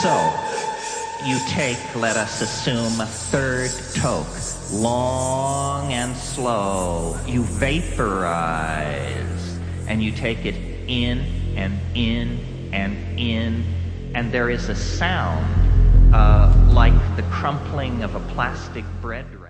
So, you take, let us assume, a third toke, long and slow. You vaporize, and you take it in and in and in, and there is a sound like the crumpling of a plastic bread roll.